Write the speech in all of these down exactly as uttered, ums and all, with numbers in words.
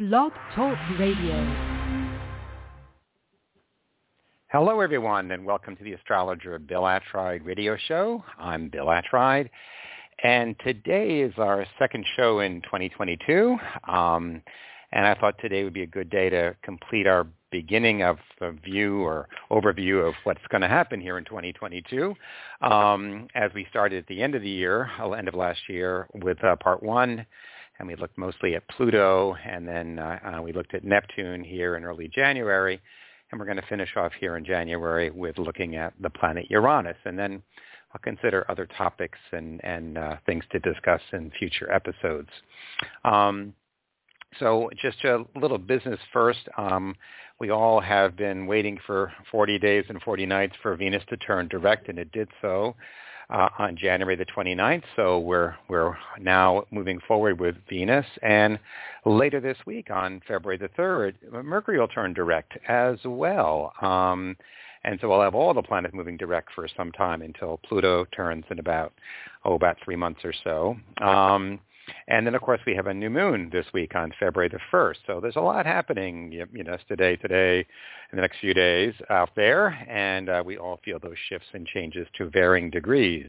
Blog Talk Radio. Hello, everyone, and welcome to the Astrologer Bill Attride radio show. I'm Bill Attride, and today is our second show in twenty twenty-two, um, and I thought today would be a good day to complete our beginning of a view or overview of what's going to happen here in twenty twenty-two, um, as we started at the end of the year, end of last year, with uh, part one. And we looked mostly at Pluto, and then uh, uh, we looked at Neptune here in early January, and we're going to finish off here in January with looking at the planet Uranus, and then I'll consider other topics and, and uh, things to discuss in future episodes. Um, so just a little business first. Um, we all have been waiting for forty days and forty nights for Venus to turn direct, and it did so Uh, on January the twenty-ninth, so we're we're now moving forward with Venus, and later this week on February the third, Mercury will turn direct as well, um, and so we'll have all the planets moving direct for some time until Pluto turns in about oh about three months or so. Um, And then, of course, we have a new moon this week on February the first. So there's a lot happening, you know, today, today, in the next few days out there. And uh, we all feel those shifts and changes to varying degrees.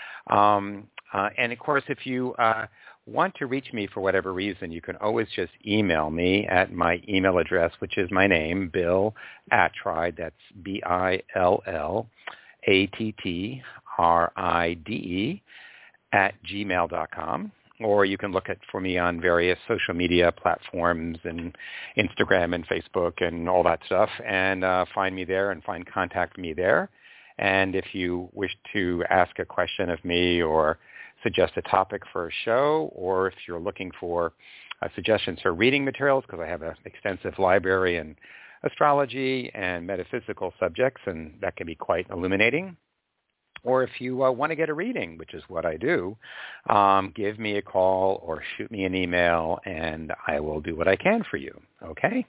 Um, uh, and, of course, if you uh, want to reach me for whatever reason, you can always just email me at my email address, which is my name, Bill Attride. That's B I L L A T T R I D E at gmail dot com. Or you can look at for me on various social media platforms and Instagram and Facebook and all that stuff, and uh, find me there and find contact me there. And if you wish to ask a question of me or suggest a topic for a show, or if you're looking for uh, suggestions for reading materials, because I have an extensive library in astrology and metaphysical subjects, and that can be quite illuminating. Or if you uh, want to get a reading, which is what I do, um, give me a call or shoot me an email, and I will do what I can for you, okay?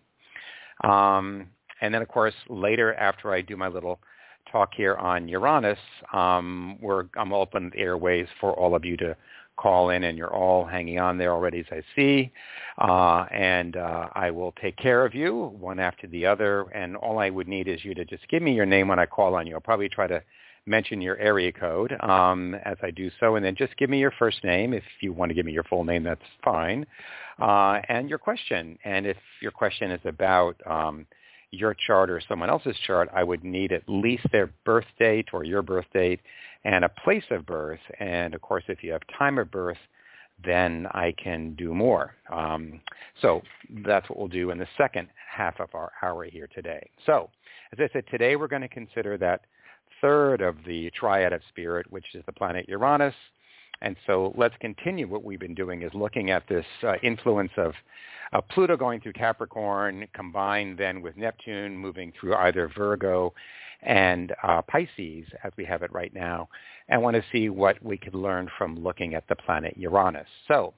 Um, and then, of course, later after I do my little talk here on Uranus, um, we're, I'm open airways for all of you to call in, and you're all hanging on there already, as I see. Uh, and uh, I will take care of you one after the other, and all I would need is you to just give me your name when I call on you. I'll probably try to mention your area code um, as I do so, and then just give me your first name. If you want to give me your full name, that's fine, uh, and your question. And if your question is about um, your chart or someone else's chart, I would need at least their birth date or your birth date and a place of birth. And, of course, if you have time of birth, then I can do more. Um, so that's what we'll do in the second half of our hour here today. So, as I said, today we're going to consider that third of the triad of spirit, which is the planet Uranus. And so let's continue what we've been doing is looking at this uh, influence of uh, Pluto going through Capricorn, combined then with Neptune moving through either Virgo and uh, Pisces, as we have it right now, and want to see what we could learn from looking at the planet Uranus. So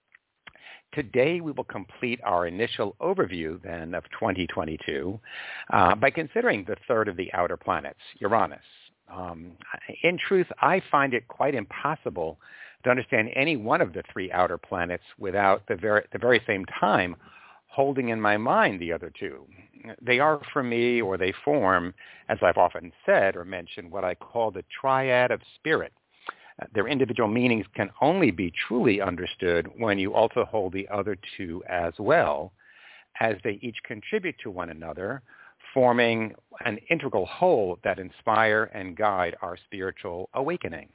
today we will complete our initial overview then of twenty twenty-two uh, by considering the third of the outer planets, Uranus. Um, in truth, I find it quite impossible to understand any one of the three outer planets without the very, the very same time holding in my mind the other two. They are for me, or they form, as I've often said or mentioned, what I call the triad of spirit. Their individual meanings can only be truly understood when you also hold the other two as well, as they each contribute to one another, forming an integral whole that inspire and guide our spiritual awakening.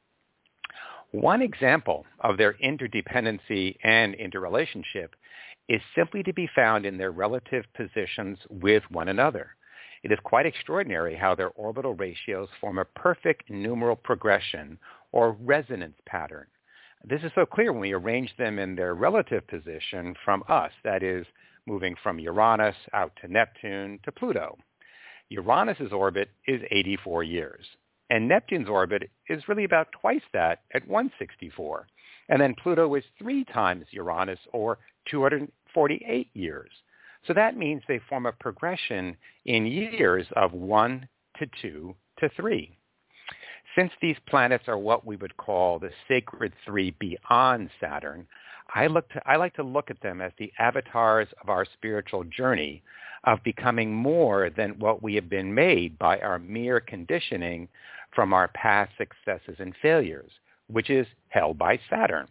One example of their interdependency and interrelationship is simply to be found in their relative positions with one another. It is quite extraordinary how their orbital ratios form a perfect numeral progression or resonance pattern. This is so clear when we arrange them in their relative position from us, that is, moving from Uranus out to Neptune to Pluto. Uranus's orbit is eighty-four years, and Neptune's orbit is really about twice that at one hundred sixty-four. And then Pluto is three times Uranus, or two hundred forty-eight years. So that means they form a progression in years of one to two to three. Since these planets are what we would call the sacred three beyond Saturn, I look to, I like to look at them as the avatars of our spiritual journey of becoming more than what we have been made by our mere conditioning from our past successes and failures, which is held by Saturn.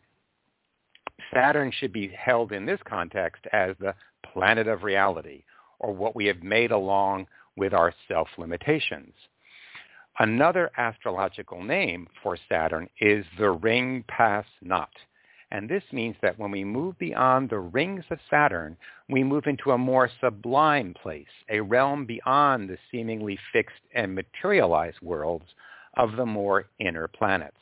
Saturn should be held in this context as the planet of reality, or what we have made along with our self-limitations. Another astrological name for Saturn is the ring pass not. And this means that when we move beyond the rings of Saturn, we move into a more sublime place, a realm beyond the seemingly fixed and materialized worlds of the more inner planets.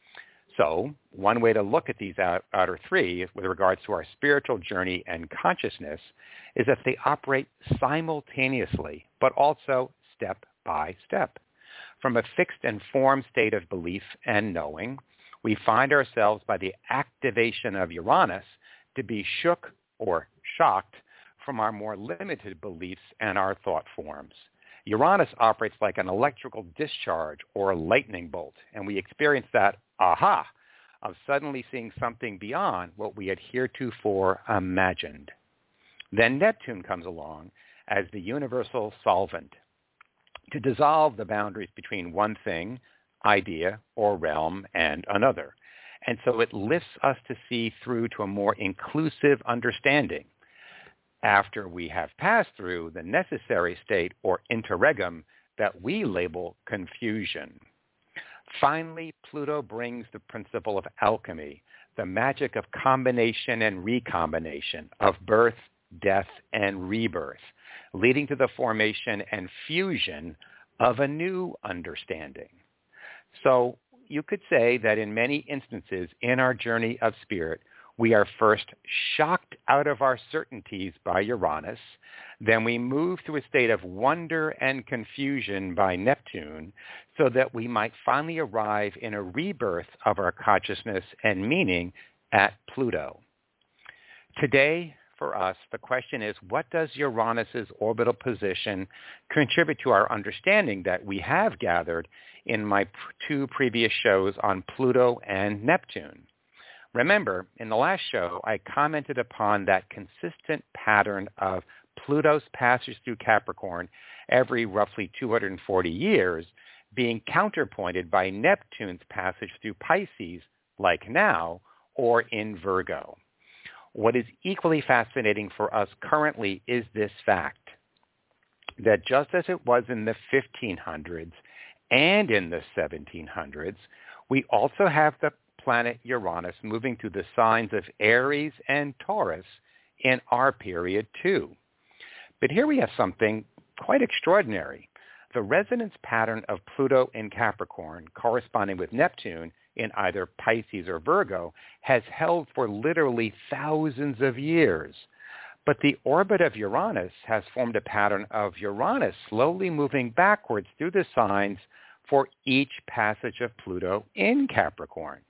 So one way to look at these out, outer three with regards to our spiritual journey and consciousness is that they operate simultaneously, but also step by step. From a fixed and formed state of belief and knowing, we find ourselves by the activation of Uranus to be shook or shocked from our more limited beliefs and our thought forms. Uranus operates like an electrical discharge or a lightning bolt, and we experience that aha of suddenly seeing something beyond what we had heretofore imagined. Then Neptune comes along as the universal solvent to dissolve the boundaries between one thing, idea, or realm and another. And so it lifts us to see through to a more inclusive understanding after we have passed through the necessary state or interregnum that we label confusion. Finally, Pluto brings the principle of alchemy, the magic of combination and recombination, of birth, death, and rebirth, leading to the formation and fusion of a new understanding. So you could say that in many instances in our journey of spirit, we are first shocked out of our certainties by Uranus, then we move to a state of wonder and confusion by Neptune, so that we might finally arrive in a rebirth of our consciousness and meaning at Pluto. Today, for us, the question is, what does Uranus's orbital position contribute to our understanding that we have gathered in my two previous shows on Pluto and Neptune? Remember, in the last show, I commented upon that consistent pattern of Pluto's passage through Capricorn every roughly two hundred forty years being counterpointed by Neptune's passage through Pisces, like now, or in Virgo. What is equally fascinating for us currently is this fact, that just as it was in the fifteen hundreds and in the seventeen hundreds, we also have the planet Uranus moving through the signs of Aries and Taurus in our period too. But here we have something quite extraordinary. The resonance pattern of Pluto in Capricorn corresponding with Neptune in either Pisces or Virgo has held for literally thousands of years. But the orbit of Uranus has formed a pattern of Uranus slowly moving backwards through the signs for each passage of Pluto in Capricorn.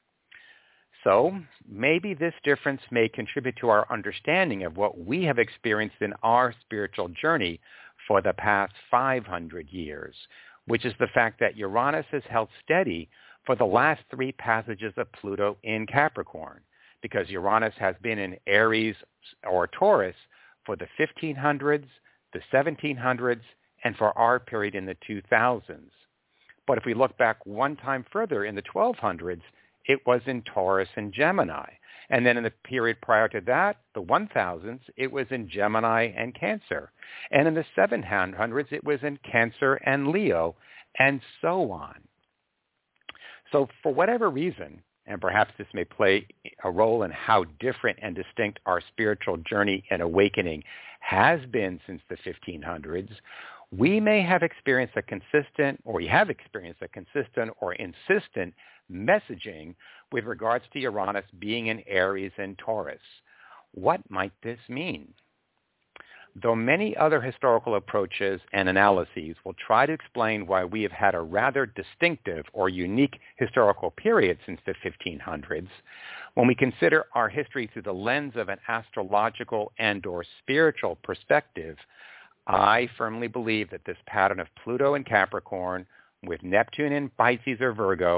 So maybe this difference may contribute to our understanding of what we have experienced in our spiritual journey for the past five hundred years, which is the fact that Uranus has held steady for the last three passages of Pluto in Capricorn, because Uranus has been in Aries or Taurus for the fifteen hundreds, the seventeen hundreds, and for our period in the two thousands. But if we look back one time further in the twelve hundreds, it was in Taurus and Gemini. And then in the period prior to that, the one thousands, it was in Gemini and Cancer. And in the seven hundreds, it was in Cancer and Leo, and so on. So for whatever reason, and perhaps this may play a role in how different and distinct our spiritual journey and awakening has been since the fifteen hundreds, we may have experienced a consistent, or we have experienced a consistent or insistent messaging with regards to Uranus being in Aries and Taurus. What might this mean? Though many other historical approaches and analyses will try to explain why we have had a rather distinctive or unique historical period since the fifteen hundreds, when we consider our history through the lens of an astrological and or spiritual perspective, I firmly believe that this pattern of Pluto in Capricorn with Neptune in Pisces or Virgo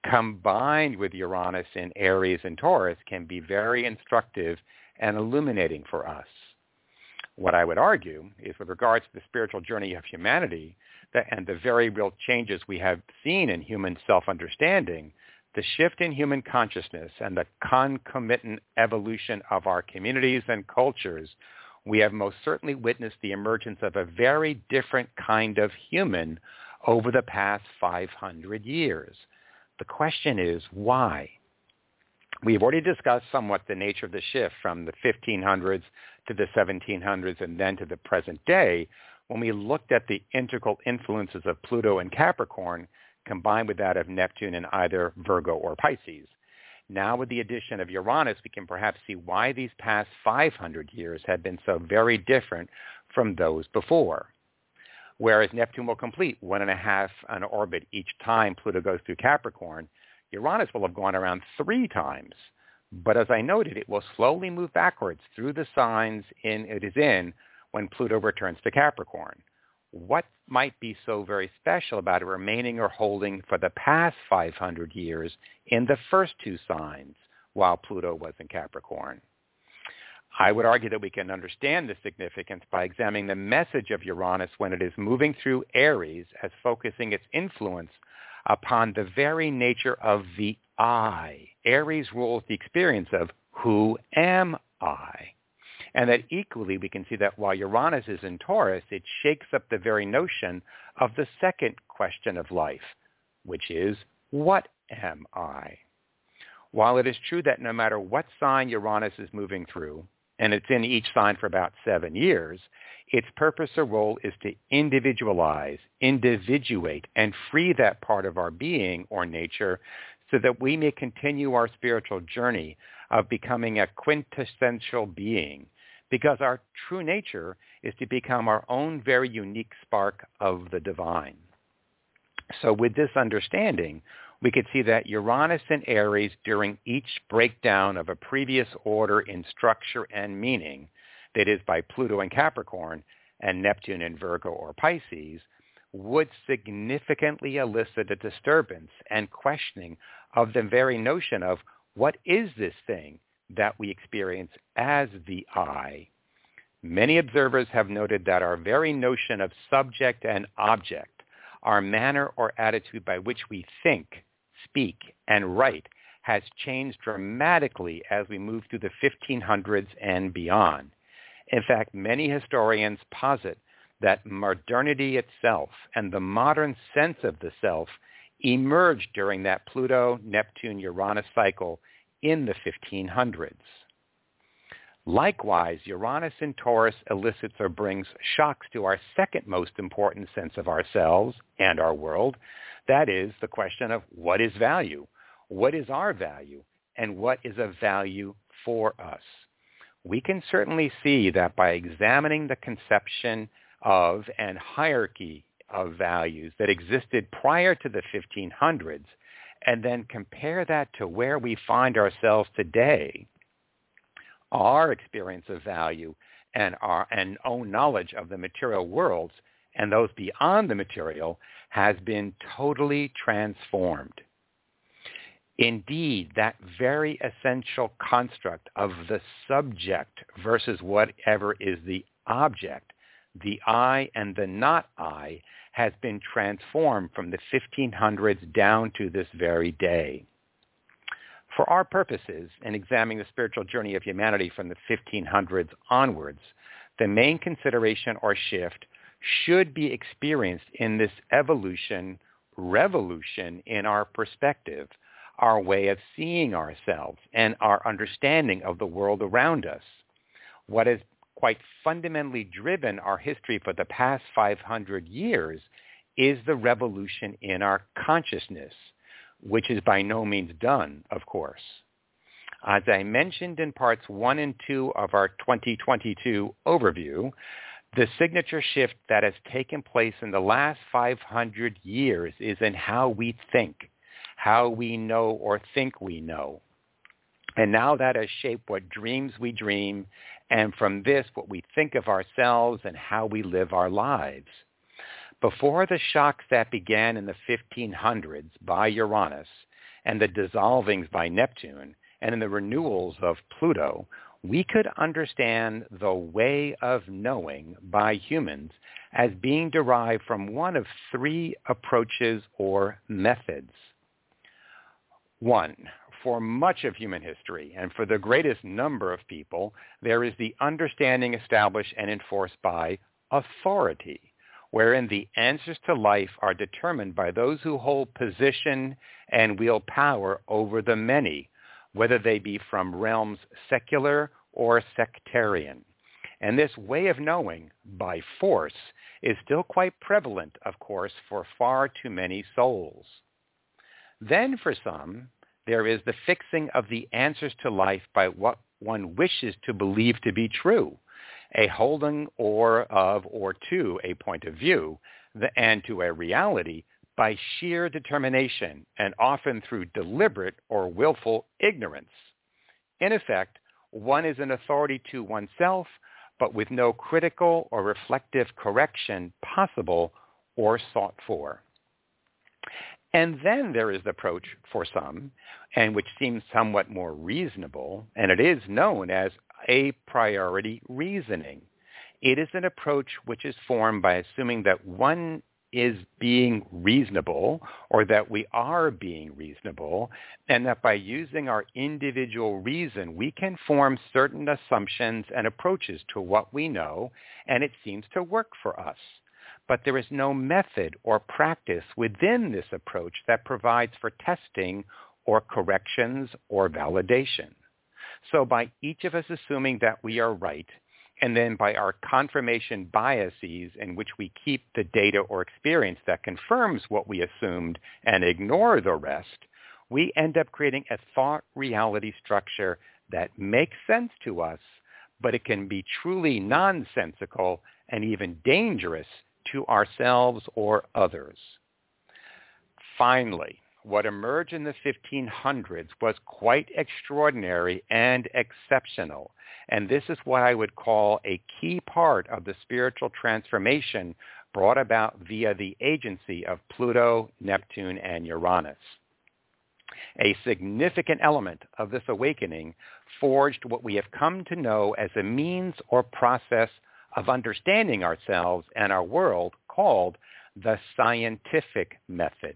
combined with Uranus in Aries and Taurus, can be very instructive and illuminating for us. What I would argue is, with regards to the spiritual journey of humanity that, and the very real changes we have seen in human self-understanding, the shift in human consciousness and the concomitant evolution of our communities and cultures, we have most certainly witnessed the emergence of a very different kind of human over the past five hundred years. The question is, why? We've already discussed somewhat the nature of the shift from the fifteen hundreds to the seventeen hundreds and then to the present day, when we looked at the integral influences of Pluto and Capricorn combined with that of Neptune in either Virgo or Pisces. Now, with the addition of Uranus, we can perhaps see why these past five hundred years have been so very different from those before. Whereas Neptune will complete one and a half an orbit each time Pluto goes through Capricorn, Uranus will have gone around three times. But as I noted, it will slowly move backwards through the signs in, it is in when Pluto returns to Capricorn. What might be so very special about it remaining or holding for the past five hundred years in the first two signs while Pluto was in Capricorn? I would argue that we can understand the significance by examining the message of Uranus when it is moving through Aries as focusing its influence upon the very nature of the I. Aries rules the experience of who am I? And that equally we can see that while Uranus is in Taurus, it shakes up the very notion of the second question of life, which is, what am I? While it is true that no matter what sign Uranus is moving through, and it's in each sign for about seven years, its purpose or role is to individualize, individuate, and free that part of our being or nature so that we may continue our spiritual journey of becoming a quintessential being, because our true nature is to become our own very unique spark of the divine. So with this understanding, we could see that Uranus in Aries during each breakdown of a previous order in structure and meaning, that is by Pluto in Capricorn and Neptune in Virgo or Pisces, would significantly elicit a disturbance and questioning of the very notion of what is this thing that we experience as the I. Many observers have noted that our very notion of subject and object, our manner or attitude by which we think, speak, and write, has changed dramatically as we move through the fifteen hundreds and beyond. In fact, many historians posit that modernity itself and the modern sense of the self emerged during that Pluto-Neptune-Uranus cycle in the fifteen hundreds. Likewise, Uranus in Taurus elicits or brings shocks to our second most important sense of ourselves and our world. That is the question of what is value, what is our value, and what is of value for us. We can certainly see that by examining the conception of and hierarchy of values that existed prior to the fifteen hundreds, and then compare that to where we find ourselves today, our experience of value and our and own knowledge of the material worlds and those beyond the material has been totally transformed. Indeed, that very essential construct of the subject versus whatever is the object, the I and the not I, has been transformed from the fifteen hundreds down to this very day. For our purposes, in examining the spiritual journey of humanity from the fifteen hundreds onwards, the main consideration or shift should be experienced in this evolution, revolution in our perspective, our way of seeing ourselves, and our understanding of the world around us. What has quite fundamentally driven our history for the past five hundred years is the revolution in our consciousness, which is by no means done, of course. As I mentioned in parts one and two of our twenty twenty-two overview, the signature shift that has taken place in the last five hundred years is in how we think, how we know or think we know. And now that has shaped what dreams we dream, and from this, what we think of ourselves and how we live our lives. Before the shocks that began in the fifteen hundreds by Uranus, and the dissolvings by Neptune, and in the renewals of Pluto, we could understand the way of knowing by humans as being derived from one of three approaches or methods. One, for much of human history and for the greatest number of people, there is the understanding established and enforced by authority, wherein the answers to life are determined by those who hold position and wield power over the many, whether they be from realms secular or sectarian. And this way of knowing by force is still quite prevalent, of course, for far too many souls. Then for some, there is the fixing of the answers to life by what one wishes to believe to be true, a holding or of or to a point of view, and to a reality by sheer determination and often through deliberate or willful ignorance. In effect, one is an authority to oneself, but with no critical or reflective correction possible or sought for. And then there is the approach for some, and which seems somewhat more reasonable, and it is known as a priori reasoning. It is an approach which is formed by assuming that one is being reasonable, or that we are being reasonable, and that by using our individual reason, we can form certain assumptions and approaches to what we know, and it seems to work for us. But there is no method or practice within this approach that provides for testing or corrections or validation. So by each of us assuming that we are right, and then by our confirmation biases in which we keep the data or experience that confirms what we assumed and ignore the rest, we end up creating a thought reality structure that makes sense to us, but it can be truly nonsensical and even dangerous to ourselves or others. Finally, what emerged in the fifteen hundreds was quite extraordinary and exceptional, and this is what I would call a key part of the spiritual transformation brought about via the agency of Pluto, Neptune, and Uranus. A significant element of this awakening forged what we have come to know as a means or process of understanding ourselves and our world called the scientific method.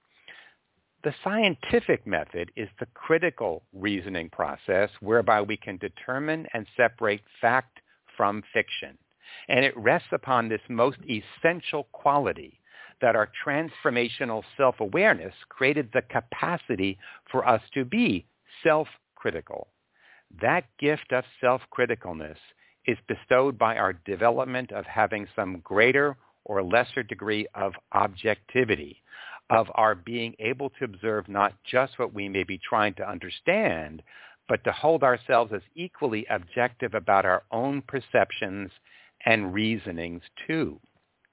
The scientific method is the critical reasoning process whereby we can determine and separate fact from fiction. And it rests upon this most essential quality that our transformational self-awareness created the capacity for us to be self-critical. That gift of self-criticalness is bestowed by our development of having some greater or lesser degree of objectivity, of our being able to observe not just what we may be trying to understand, but to hold ourselves as equally objective about our own perceptions and reasonings too.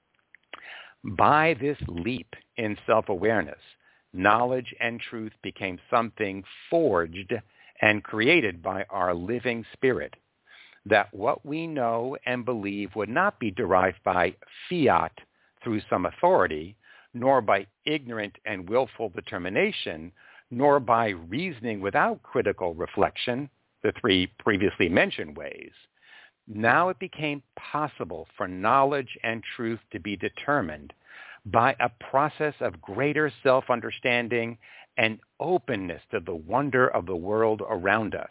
By this leap in self-awareness, knowledge and truth became something forged and created by our living spirit, that what we know and believe would not be derived by fiat through some authority, nor by ignorant and willful determination, nor by reasoning without critical reflection, the three previously mentioned ways. Now it became possible for knowledge and truth to be determined by a process of greater self-understanding and openness to the wonder of the world around us.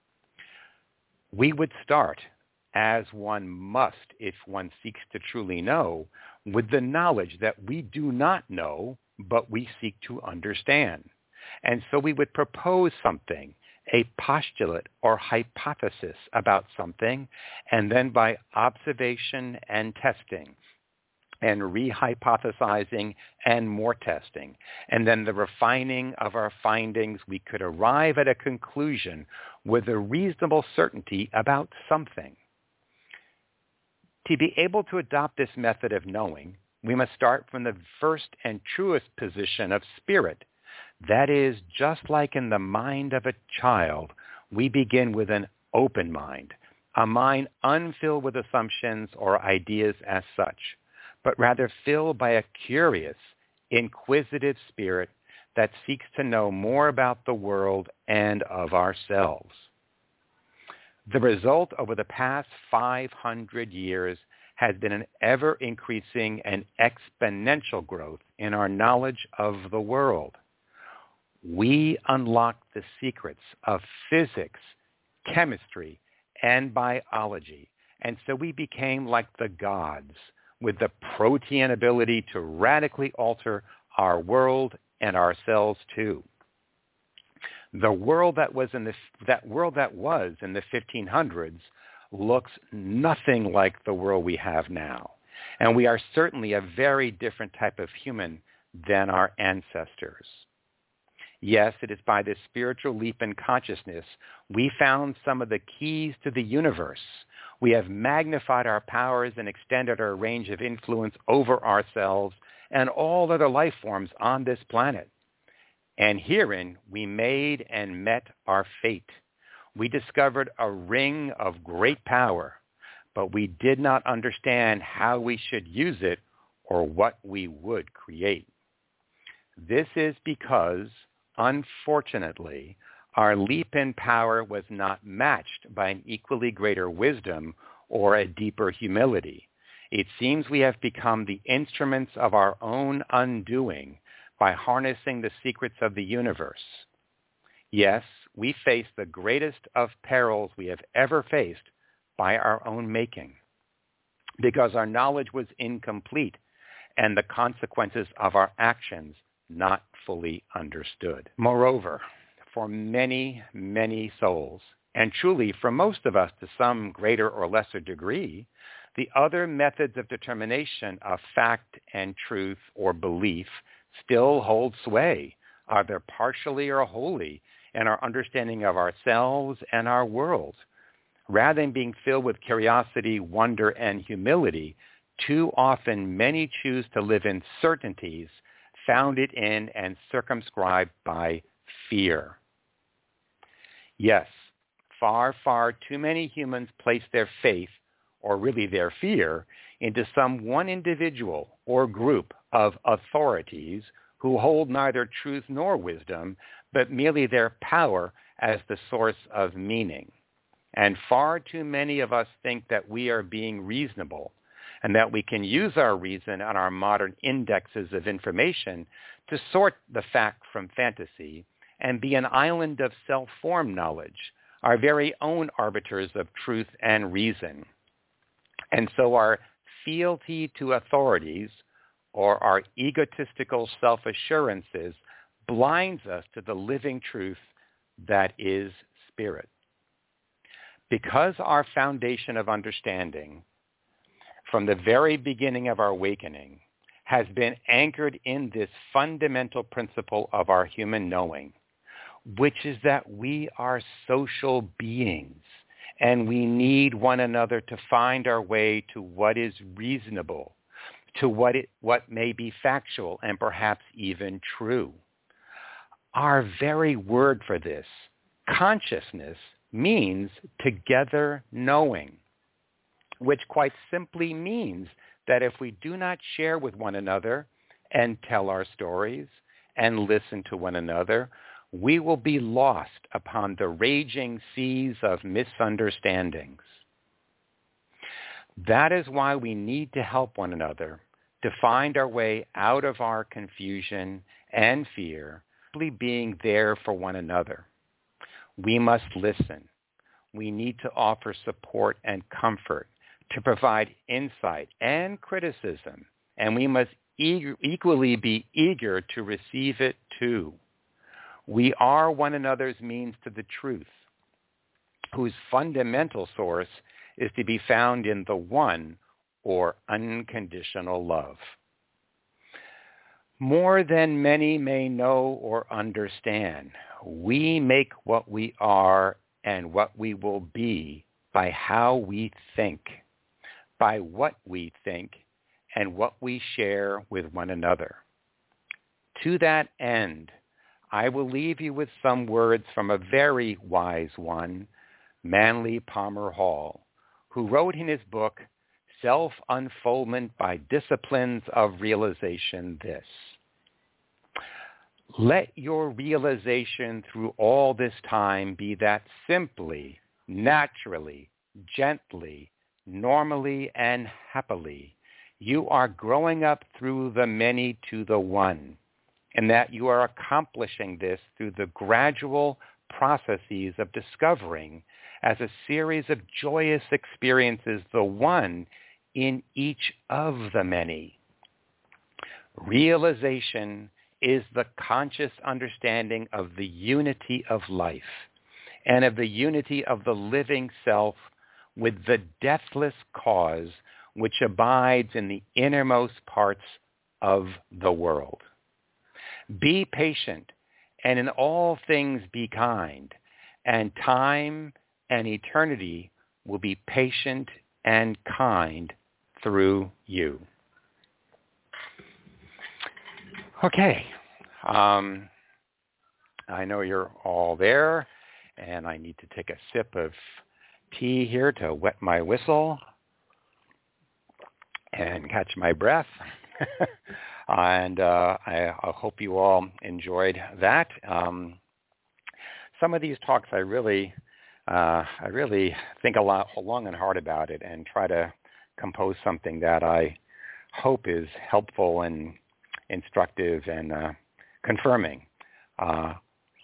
We would start, as one must if one seeks to truly know, with the knowledge that we do not know, but we seek to understand. And so we would propose something, a postulate or hypothesis about something, and then by observation and testing, and re-hypothesizing and more testing, and then the refining of our findings, we could arrive at a conclusion with a reasonable certainty about something. To be able to adopt this method of knowing, we must start from the first and truest position of spirit. That is, just like in the mind of a child, we begin with an open mind, a mind unfilled with assumptions or ideas as such, but rather filled by a curious, inquisitive spirit that seeks to know more about the world and of ourselves. The result over the past five hundred years has been an ever-increasing and exponential growth in our knowledge of the world. We unlocked the secrets of physics, chemistry, and biology, and so we became like the gods, with the protean ability to radically alter our world and ourselves too. The world that was in the that world that was in the fifteen hundreds looks nothing like the world we have now, and we are certainly a very different type of human than our ancestors. Yes, it is by this spiritual leap in consciousness we found some of the keys to the universe. We have magnified our powers and extended our range of influence over ourselves and all other life forms on this planet. And herein we made and met our fate. We discovered a ring of great power, but we did not understand how we should use it or what we would create. This is because, unfortunately, our leap in power was not matched by an equally greater wisdom or a deeper humility. It seems we have become the instruments of our own undoing by harnessing the secrets of the universe. Yes, we face the greatest of perils we have ever faced by our own making, because our knowledge was incomplete and the consequences of our actions not fully understood. Moreover, for many, many souls, and truly for most of us to some greater or lesser degree, the other methods of determination of fact and truth or belief still hold sway, either partially or wholly, in our understanding of ourselves and our world. Rather than being filled with curiosity, wonder, and humility, too often many choose to live in certainties founded in and circumscribed by fear. Yes, far, far too many humans place their faith, or really their fear, into some one individual or group of authorities who hold neither truth nor wisdom, but merely their power as the source of meaning. And far too many of us think that we are being reasonable and that we can use our reason and our modern indexes of information to sort the fact from fantasy and be an island of self-formed knowledge, our very own arbiters of truth and reason. And so our fealty to authorities or our egotistical self-assurances blinds us to the living truth that is spirit. Because our foundation of understanding from the very beginning of our awakening has been anchored in this fundamental principle of our human knowing, which is that we are social beings and we need one another to find our way to what is reasonable, to what it, what may be factual and perhaps even true. Our very word for this, consciousness, means together knowing, which quite simply means that if we do not share with one another and tell our stories and listen to one another, we will be lost upon the raging seas of misunderstandings. That is why we need to help one another to find our way out of our confusion and fear, simply being there for one another. We must listen. We need to offer support and comfort, to provide insight and criticism, and we must eager, equally be eager to receive it too. We are one another's means to the truth, whose fundamental source is to be found in the one or unconditional love. More than many may know or understand, we make what we are and what we will be by how we think, by what we think, and what we share with one another. To that end, I will leave you with some words from a very wise one, Manly Palmer Hall, who wrote in his book, Self-Unfoldment by Disciplines of Realization, this: Let your realization through all this time be that simply, naturally, gently, normally, and happily, you are growing up through the many to the one, and that you are accomplishing this through the gradual processes of discovering as a series of joyous experiences the one in each of the many. Realization is the conscious understanding of the unity of life and of the unity of the living self with the deathless cause which abides in the innermost parts of the world. Be patient, and in all things be kind, and time and eternity will be patient and kind through you. Okay. Um, I know you're all there, and I need to take a sip of tea here to wet my whistle and catch my breath. and uh, I, I hope you all enjoyed that. Um, some of these talks, I really, uh, I really think a lot, long and hard about it, and try to compose something that I hope is helpful and instructive and uh, confirming uh,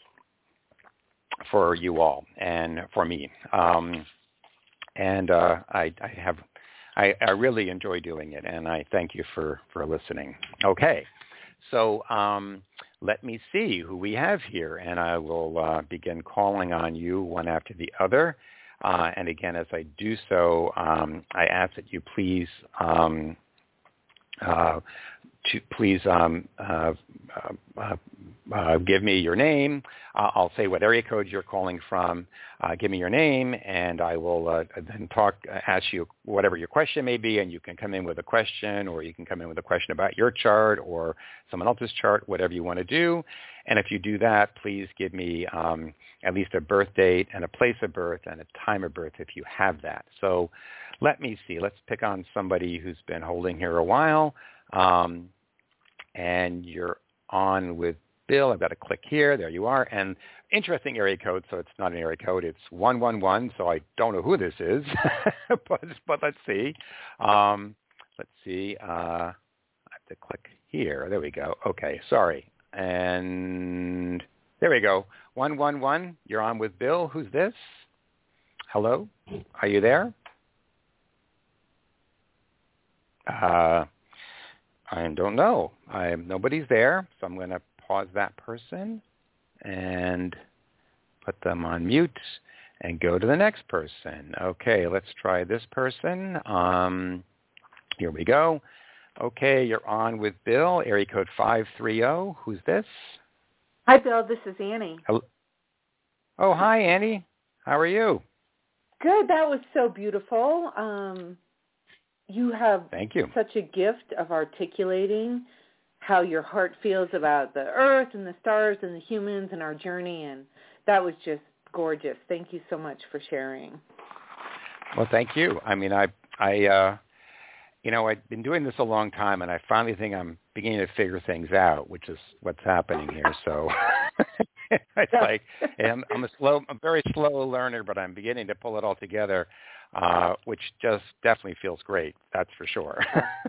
for you all and for me. Um, and uh, I, I have, I, I really enjoy doing it, and I thank you for, for listening. Okay, so um, let me see who we have here, and I will uh, begin calling on you one after the other. Uh, and again, as I do so, um, I ask that you please um, uh, to please um, uh, uh, uh, give me your name. Uh, I'll say what area code you're calling from. Uh, give me your name, and I will uh, then talk, uh, ask you whatever your question may be, and you can come in with a question, or you can come in with a question about your chart or someone else's chart, whatever you want to do. And if you do that, please give me um, at least a birth date and a place of birth and a time of birth if you have that. So let me see. Let's pick on somebody who's been holding here a while. Um, and you're on with Bill. I've got to click here. There you are. And interesting area code, so it's not an area code. It's one one one, so I don't know who this is, but, but let's see. Um, let's see. Uh, I have to click here. There we go. Okay, sorry. And there we go. one one one, you're on with Bill. Who's this? Hello? Are you there? Uh, I don't know. I nobody's there, so I'm going to pause that person and put them on mute and go to the next person. Okay, let's try this person. Um, here we go. Okay, you're on with Bill, area code five three zero. Who's this? Hi, Bill. This is Annie. Hello. Oh, hi, Annie. How are you? Good. That was so beautiful. Um, you have Thank you. such a gift of articulating how your heart feels about the earth and the stars and the humans and our journey, and that was just gorgeous. Thank you so much for sharing. Well, thank you. I mean, I, I, uh, you know, I've been doing this a long time, and I finally think I'm beginning to figure things out, which is what's happening here. So it's like I'm, I'm a slow, I'm a very slow learner, but I'm beginning to pull it all together, uh, which just definitely feels great. That's for sure.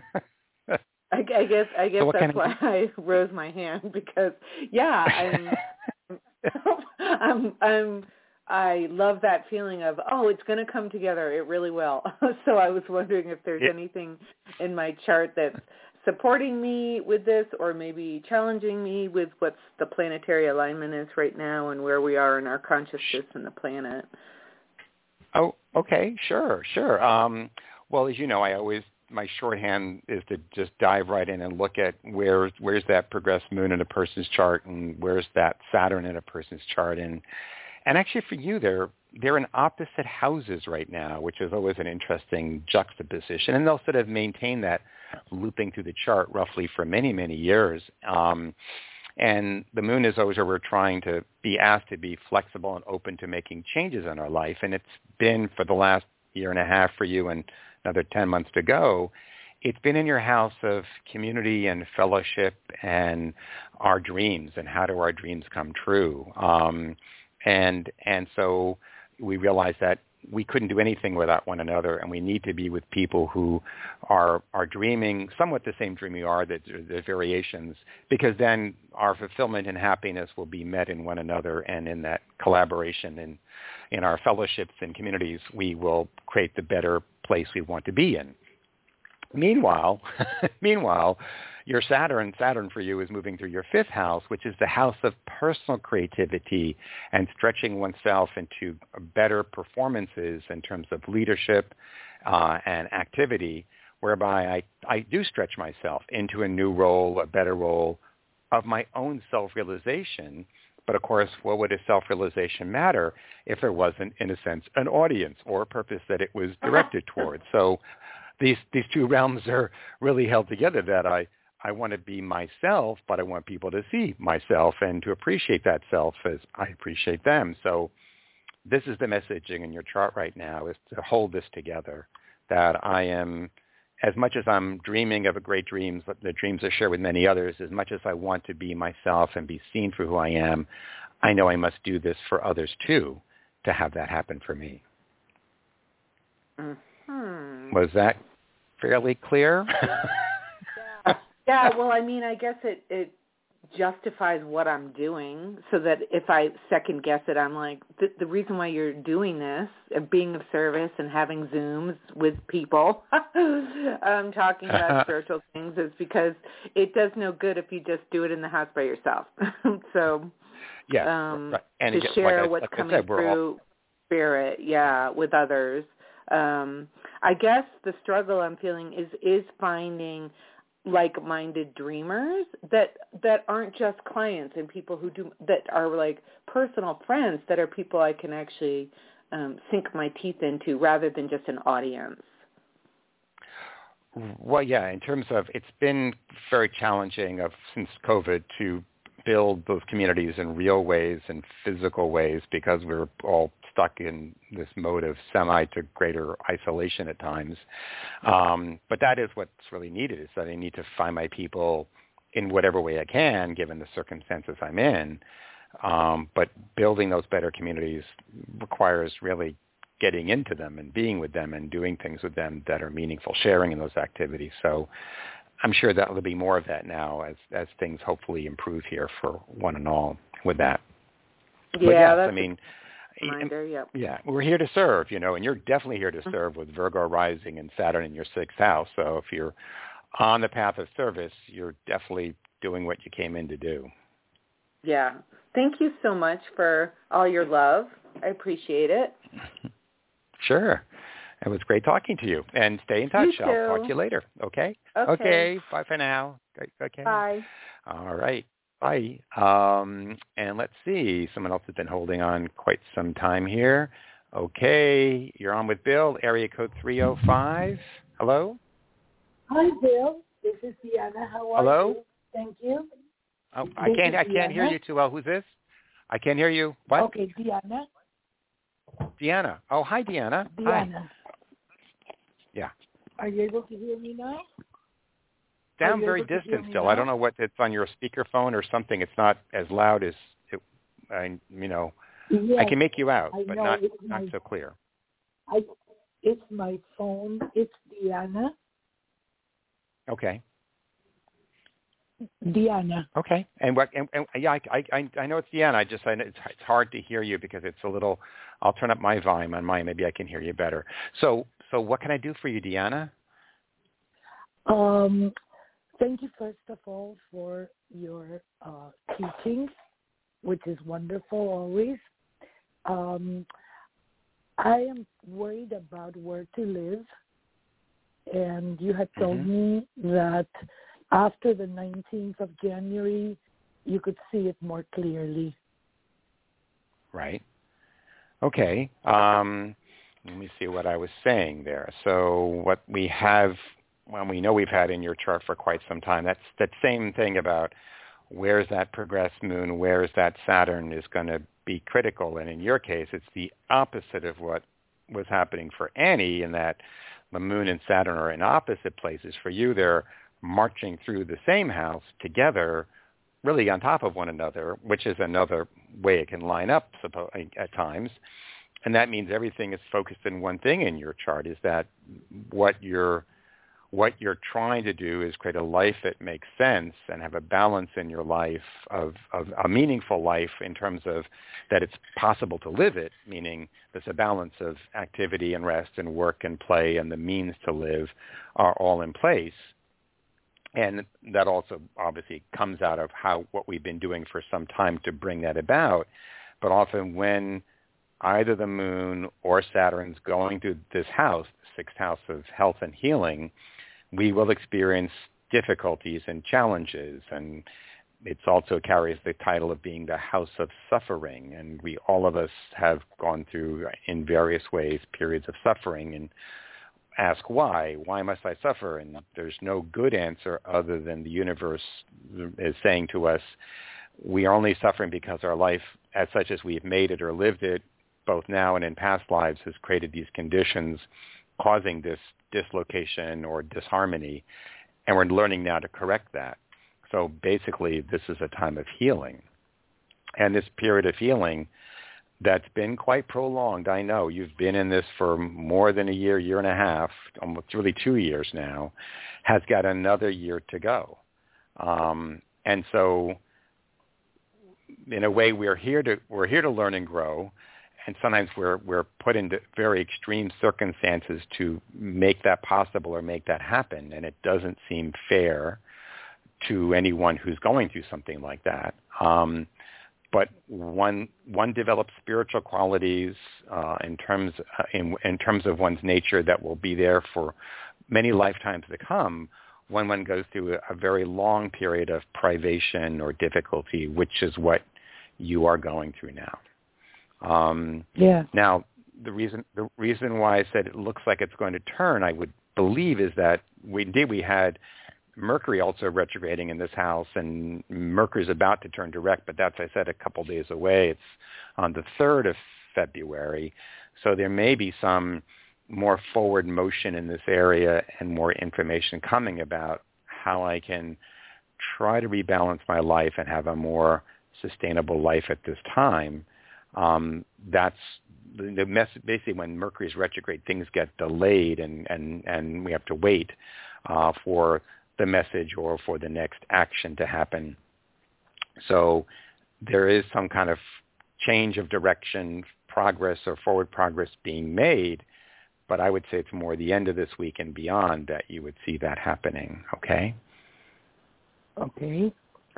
I, I guess I guess so that's why I rose my hand, because yeah, I'm I'm I'm I love that feeling of, oh, it's going to come together. It really will. So I was wondering if there's yeah. anything in my chart that's supporting me with this, or maybe challenging me with what the planetary alignment is right now and where we are in our consciousness and the planet. Oh, okay, sure, sure. Um, well, as you know, I always my shorthand is to just dive right in and look at where where's that progressed moon in a person's chart, and where's that Saturn in a person's chart, and and actually for you, they're they're in opposite houses right now, which is always an interesting juxtaposition, and they'll sort of maintain that looping through the chart roughly for many many years. Um, and the moon is always where we're trying to be asked to be flexible and open to making changes in our life, and it's been for the last year and a half for you, and another ten months to go. it's been in your house of community and fellowship and our dreams and how do our dreams come true. Um, and and so we realized that we couldn't do anything without one another, and we need to be with people who are are dreaming somewhat the same dream we are, that the variations, because then our fulfillment and happiness will be met in one another, and in that collaboration and in our fellowships and communities, we will create the better place we want to be in. Meanwhile, meanwhile, your Saturn, Saturn for you is moving through your fifth house, which is the house of personal creativity and stretching oneself into better performances in terms of leadership uh, and activity, whereby I, I do stretch myself into a new role, a better role of my own self-realization. But of course, what would a self-realization matter if there wasn't, in a sense, an audience or a purpose that it was directed towards? So these these two realms are really held together, that I, I want to be myself, but I want people to see myself and to appreciate that self as I appreciate them. So this is the messaging in your chart right now, is to hold this together, that I am, as much as I'm dreaming of a great dreams, the dreams I share with many others, as much as I want to be myself and be seen for who I am, I know I must do this for others too, to have that happen for me. Mm-hmm. Was that fairly clear? yeah. yeah, well, I mean, I guess it, it justifies what I'm doing, so that if I second guess it, I'm like, the, the reason why you're doing this, and being of service and having Zooms with people, um, talking about spiritual things, is because it does no good if you just do it in the house by yourself. so yeah, um, right. And to again, share like I, what's like coming I said, through all... spirit, yeah, with others. Um, I guess the struggle I'm feeling is is finding like-minded dreamers that that aren't just clients, and people who do that are like personal friends, that are people I can actually um, sink my teeth into, rather than just an audience. Well, yeah, in terms of, it's been very challenging of since COVID to build those communities in real ways and physical ways, because we're all stuck in this mode of semi to greater isolation at times. Um, but that is what's really needed, is that I need to find my people in whatever way I can, given the circumstances I'm in. Um, but building those better communities requires really getting into them and being with them and doing things with them that are meaningful, sharing in those activities. So I'm sure that will be more of that now as, as things hopefully improve here for one and all with that. Yeah, but yes, that's I mean, a reminder, yep. yeah, we're here to serve, you know, and you're definitely here to serve with Virgo rising and Saturn in your sixth house. So if you're on the path of service, you're definitely doing what you came in to do. Yeah. Thank you so much for all your love. I appreciate it. Sure. It was great talking to you. And stay in touch. You too. I'll talk to you later. Okay? Okay. Okay. Bye for now. Okay. Bye. All right. Bye. Um, and let's see. Someone else has been holding on quite some time here. Okay. You're on with Bill, area code three oh five. Hello? Hi, Bill. This is Diana. How are Hello? you? Thank you. Oh, I This can't. is I can't hear Diana. you too well. Who's this? I can't hear you. What? Okay, Diana. Deanna. Oh, hi, Deanna. Diana. Hi. Yeah. Are you able to hear me now? Sound you very able to hear distant me still. now? I don't know what it's on your speakerphone or something. It's not as loud as it. I, you know, Yes, I can make you out, I but know, not it's not my- so clear. I, it's my phone. It's Diana. Okay. Diana. Okay. And what? And, and yeah, I, I I know it's Deanna. I just I know it's it's hard to hear you because it's a little. I'll turn up my volume on mine. Maybe I can hear you better. So so what can I do for you, Deanna? Um, thank you first of all for your uh, teachings, which is wonderful always. Um, I am worried about where to live, and you had told Mm-hmm. me that after the nineteenth of January, you could see it more clearly. Right. Okay. Um, let me see what I was saying there. So what we have, well, we know we've had in your chart for quite some time, that's that same thing about where's that progressed moon, where's that Saturn is going to be critical. And in your case, it's the opposite of what was happening for Annie, in that the moon and Saturn are in opposite places. For you, they're marching through the same house together, really on top of one another, which is another way it can line up at times. And that means everything is focused in one thing in your chart, is that what you're what you're trying to do is create a life that makes sense and have a balance in your life of, of a meaningful life in terms of that it's possible to live it, meaning there's a balance of activity and rest and work and play, and the means to live are all in place. And that also obviously comes out of how what we've been doing for some time to bring that about. But often when either the moon or Saturn's going through this house, the sixth house of health and healing, we will experience difficulties and challenges. And it also carries the title of being the house of suffering. And we, all of us, have gone through, in various ways, periods of suffering and ask why. Why must I suffer? And there's no good answer other than the universe is saying to us, we are only suffering because our life, as such as we've made it or lived it, both now and in past lives, has created these conditions causing this dislocation or disharmony, and we're learning now to correct that. So basically, this is a time of healing. And this period of healing that's been quite prolonged, I know. You've been in this for more than a year, year and a half, almost really two years now, has got another year to go. Um, and so in a way, we're here to we're here to learn and grow. And sometimes we're we're put into very extreme circumstances to make that possible or make that happen, and it doesn't seem fair to anyone who's going through something like that. Um, but one one develops spiritual qualities uh, in terms uh, in in terms of one's nature that will be there for many lifetimes to come when one goes through a, a very long period of privation or difficulty, which is what you are going through now. Um, yeah. Now, the reason the reason why I said it looks like it's going to turn, I would believe, is that we indeed we had Mercury also retrograding in this house, and Mercury's about to turn direct, but that's, I said, a couple days away. It's on the third of February, so there may be some more forward motion in this area and more information coming about how I can try to rebalance my life and have a more sustainable life at this time. Um, that's the, the mess. Basically, when Mercury's retrograde, things get delayed, and, and, and we have to wait uh, for the message or for the next action to happen. So there is some kind of change of direction, progress or forward progress being made, but I would say it's more the end of this week and beyond that you would see that happening. Okay. Okay.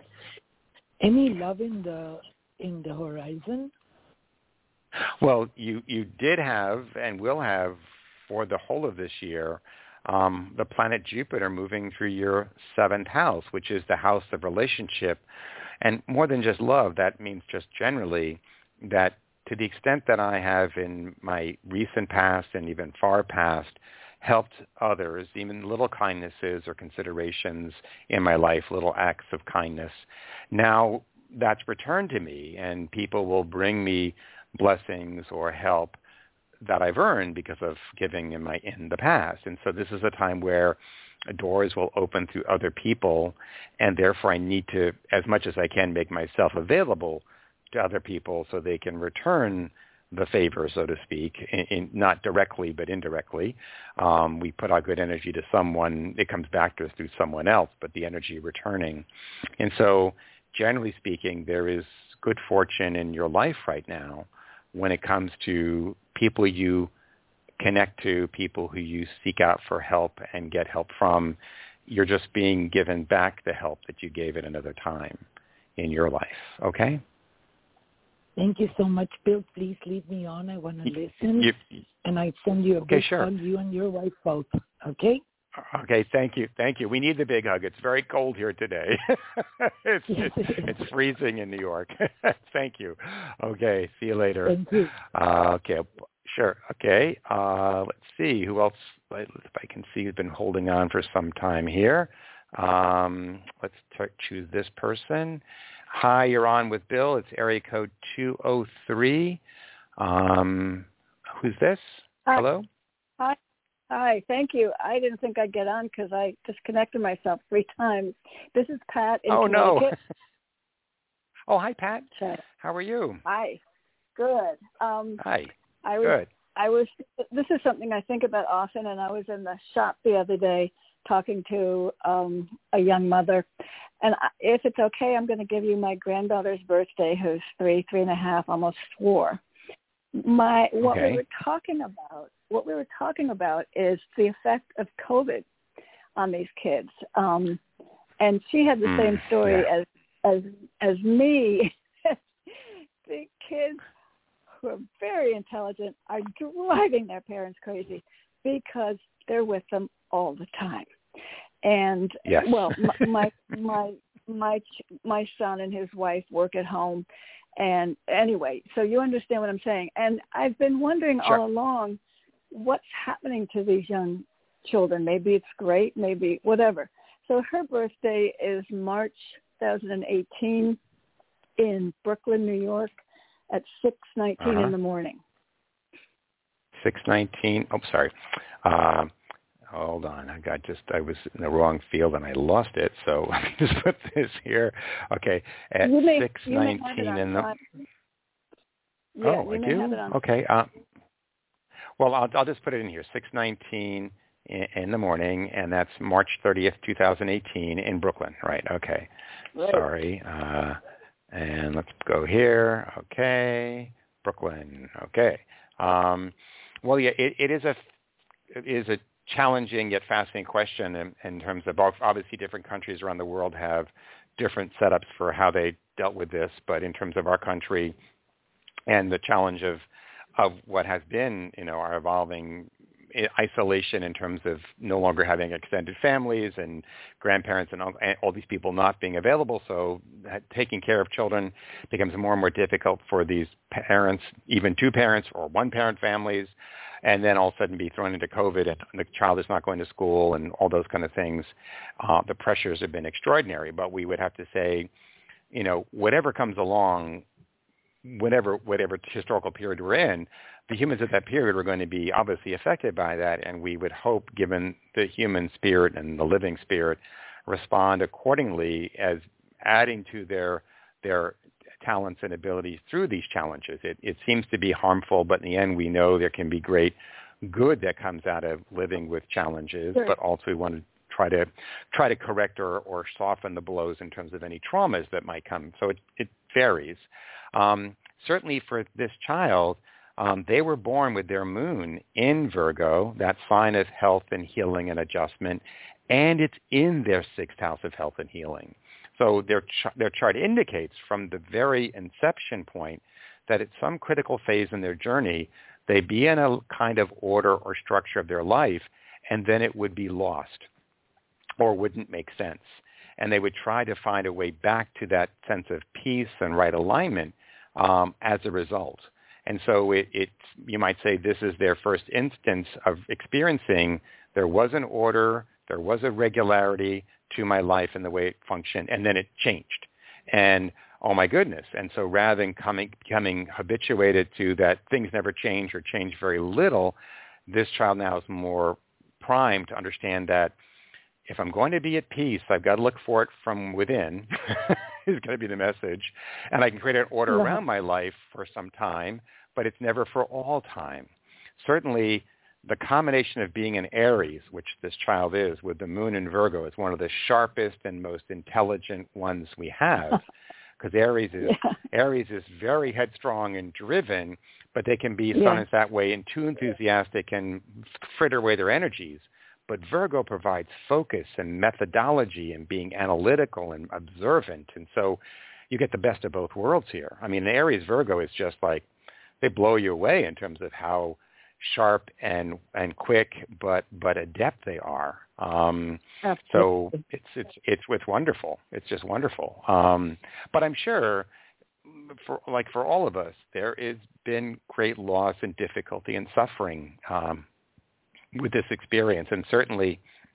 Any love in the in the horizon? Well, you, you did have and will have for the whole of this year um, the planet Jupiter moving through your seventh house, which is the house of relationship. And more than just love, that means just generally that to the extent that I have in my recent past and even far past helped others, even little kindnesses or considerations in my life, little acts of kindness, now that's returned to me, and people will bring me blessings or help that I've earned because of giving in my in the past. And so this is a time where doors will open through other people, and therefore I need to, as much as I can, make myself available to other people so they can return the favor, so to speak, in, in, not directly but indirectly. Um, we put our good energy to someone, it comes back to us through someone else, but the energy returning. And so generally speaking, there is good fortune in your life right now when it comes to people you connect to, people who you seek out for help and get help from. You're just being given back the help that you gave at another time in your life. Okay? Thank you so much, Bill. Please leave me on. I want to listen. You, and I send you a okay, big sure. hug, you and your wife both. Okay? Okay, thank you. Thank you. We need the big hug. It's very cold here today. it's, it's, it's freezing in New York. Thank you. Okay, see you later. Thank you. Uh, okay, sure. Okay, uh, let's see. Who else, if I can see, has been holding on for some time here. Um, let's t- choose this person. Hi, you're on with Bill. It's area code two oh three. Um, who's this? Hi. Hello? Hi. Hi, thank you. I didn't think I'd get on because I disconnected myself three times. This is Pat in oh, Connecticut. no. Oh, hi, Pat. So, how are you? hi. Good. Um, hi. I was, Good. I was. This is something I think about often, and I was in the shop the other day talking to um, a young mother. And I, if it's okay, I'm going to give you my granddaughter's birthday, who's three, three and a half, almost four. My what okay. we were talking about, what we were talking about is the effect of COVID on these kids. Um, and she had the mm, same story yeah. as as as me. The kids who are very intelligent are driving their parents crazy because they're with them all the time. And yes. well, my my my my, my son and his wife work at home. And anyway, so you understand what I'm saying. And I've been wondering sure. all along what's happening to these young children. Maybe it's great, maybe whatever. So her birthday is March twenty eighteen in Brooklyn, New York at six nineteen uh-huh. in the morning. six nineteen. Oh, sorry. Uh, hold on. I got just, I was in the wrong field and I lost it. So let me just put this here. Okay. At six nineteen in the... Yeah, oh, I you may do? have it on. Okay. Uh, well, I'll, I'll just put it in here. six nineteen in, in the morning, and that's March thirtieth, twenty eighteen in Brooklyn. Right. Okay. Right. Sorry. Uh, and let's go here. Okay. Brooklyn. Okay. Um, well, yeah, it, it is a it is a challenging yet fascinating question in, in terms of obviously different countries around the world have different setups for how they dealt with this. But in terms of our country and the challenge of of what has been, you know, our evolving isolation in terms of no longer having extended families and grandparents and all, and all these people not being available. So taking care of children becomes more and more difficult for these parents, even two parents or one parent families, and then all of a sudden be thrown into COVID and the child is not going to school and all those kind of things. Uh, the pressures have been extraordinary, but we would have to say, you know, whatever comes along, whatever whatever historical period we're in, the humans at that period are going to be obviously affected by that, and we would hope, given the human spirit and the living spirit, respond accordingly as adding to their their talents and abilities through these challenges. It, it seems to be harmful, but in the end we know there can be great good that comes out of living with challenges, sure. but also we want to try to try to correct or, or soften the blows in terms of any traumas that might come. So it, it varies. Um, certainly for this child, um, they were born with their moon in Virgo, that sign of health and healing and adjustment, and it's in their sixth house of health and healing. So their, ch- their chart indicates from the very inception point that at some critical phase in their journey, they be in a kind of order or structure of their life, and then it would be lost or wouldn't make sense. And they would try to find a way back to that sense of peace and right alignment um, as a result. And so it, it, you might say this is their first instance of experiencing there was an order, there was a regularity to my life and the way it functioned, and then it changed. And oh my goodness. And so rather than coming, becoming habituated to that things never change or change very little, this child now is more primed to understand that if I'm going to be at peace, I've got to look for it from within, is going to be the message. And I can create an order yeah. around my life for some time, but it's never for all time. Certainly, the combination of being an Aries, which this child is, with the moon in Virgo, is one of the sharpest and most intelligent ones we have. Because Aries is yeah. Aries is very headstrong and driven, but they can be yeah. sometimes that way and too enthusiastic and fritter away their energies. But Virgo provides focus and methodology and being analytical and observant. And so you get the best of both worlds here. I mean, Aries Virgo is just like, they blow you away in terms of how sharp and, and quick, but, but adept they are. Um, so it's, it's, it's, it's wonderful. It's just wonderful. Um, but I'm sure for, like for all of us, there has been great loss and difficulty and suffering, um, with this experience, and certainly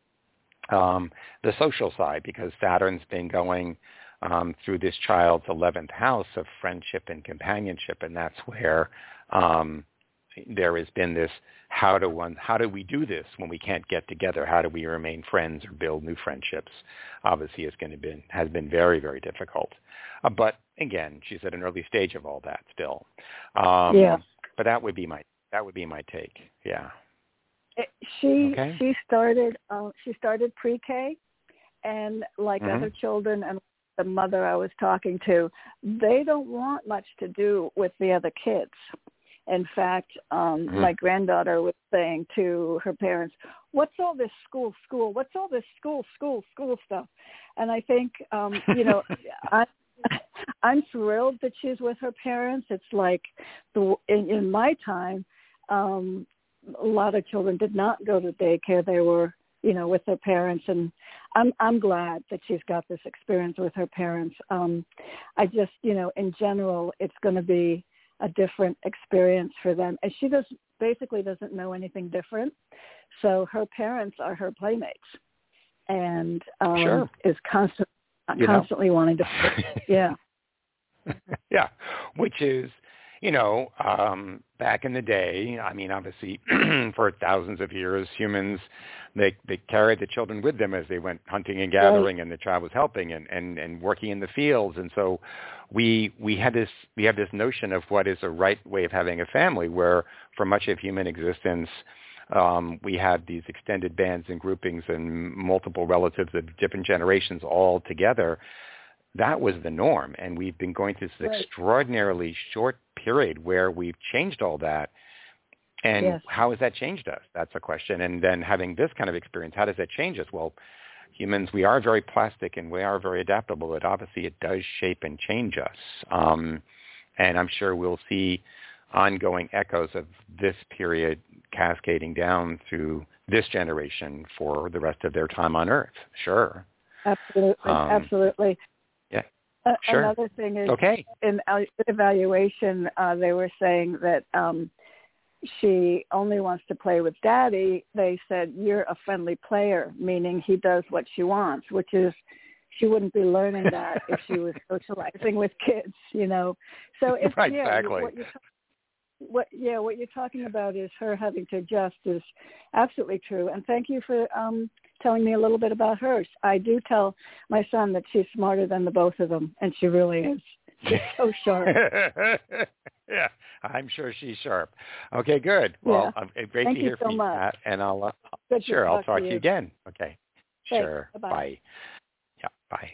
um, the social side, because Saturn's been going um, through this child's eleventh house of friendship and companionship, and that's where um, there has been this, how do one, how do we do this when we can't get together? How do we remain friends or build new friendships? Obviously, it's going to be, has been very, very difficult. Uh, but again, she's at an early stage of all that still. Um, yeah. But that would be my, that would be my take. Yeah. It, she okay. she started uh, she started pre-K, and like mm-hmm. other children and the mother I was talking to, they don't want much to do with the other kids. In fact, um, mm-hmm. my granddaughter was saying to her parents, "What's all this school, school? What's all this school, school, school stuff?" And I think, um, you know, I, I'm thrilled that she's with her parents. It's like the in, in my time, um, a lot of children did not go to daycare. They were, you know, with their parents, and I'm I'm glad that she's got this experience with her parents. Um, I just, you know, in general, it's going to be a different experience for them. And she does basically doesn't know anything different. So her parents are her playmates, and um, sure. is constant, you constantly know? wanting to, yeah, yeah, which is, you know, um, back in the day, I mean, obviously, for thousands of years, humans, they they carried the children with them as they went hunting and gathering, right. and the child was helping and, and, and working in the fields. And so we we had this we have this notion of what is a right way of having a family, where for much of human existence, um, we had these extended bands and groupings and multiple relatives of different generations all together. That was the norm, and we've been going through this right. extraordinarily short period where we've changed all that. And yes. how has that changed us? That's a question. And then having this kind of experience, how does that change us? Well, humans, we are very plastic and we are very adaptable, but obviously it does shape and change us. Um, and I'm sure we'll see ongoing echoes of this period cascading down through this generation for the rest of their time on Earth. Sure. Absolutely. Um, Absolutely. Yeah. Uh, sure. Another thing is, okay. in evaluation, uh, they were saying that um, she only wants to play with Daddy. They said, you're a friendly player, meaning he does what she wants, which is she wouldn't be learning that if she was socializing with kids, you know. So it's, right, yeah, exactly. what you're What yeah, what you're talking about is her having to adjust is absolutely true. And thank you for um, telling me a little bit about her. I do tell my son that she's smarter than the both of them, and she really is. She's so sharp. yeah, I'm sure she's sharp. Okay, good. Well, yeah. um, great thank to hear you so from much. you, Pat. And I'll uh, Good sure to I'll talk talk to to you you again. Okay. Thanks. Sure. Bye-bye. Bye. Yeah. Bye.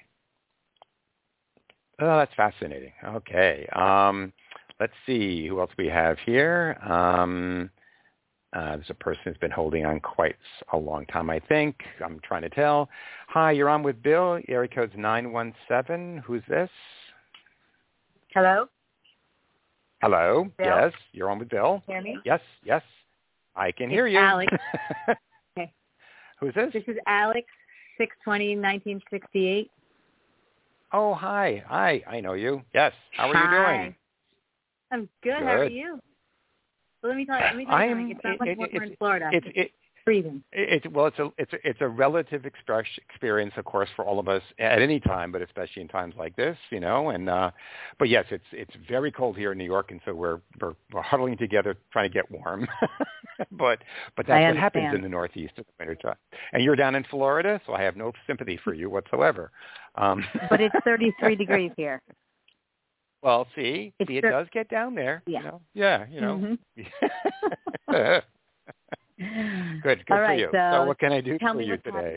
Oh, that's fascinating. Okay. Um, let's see who else we have here. Um, uh, there's a person who's been holding on quite a long time, I think. I'm trying to tell. Hi, you're on with Bill. Area code's nine one seven. Who's this? Hello? Hello. Bill? Yes, you're on with Bill. Hear me? Yes, yes. I can it's hear you. Alex. Okay. Who's this? This is Alex, six twenty, nineteen sixty-eight. Oh, hi. Hi, I know you. Yes. How are Hi. you doing? I'm good. Good. How are you? Well, let me tell you. Let me tell you I'm, something. It's not it, much it, warmer it's, in Florida. It's, It's it, freezing. It's well, it's a it's a, it's a relative express experience, of course, for all of us at any time, but especially in times like this, you know. And uh, but yes, it's it's very cold here in New York, and so we're we're, we're huddling together trying to get warm. but but that's I what happens understand. in the Northeast in the wintertime. And you're down in Florida, so I have no sympathy for you whatsoever. Um, but it's thirty-three degrees here. Well, see, It's see, it thir- does get down there. Yeah. You know? Yeah, you know. Mm-hmm. Good, good All for right, you. So, so what can I do tell for me you what's today?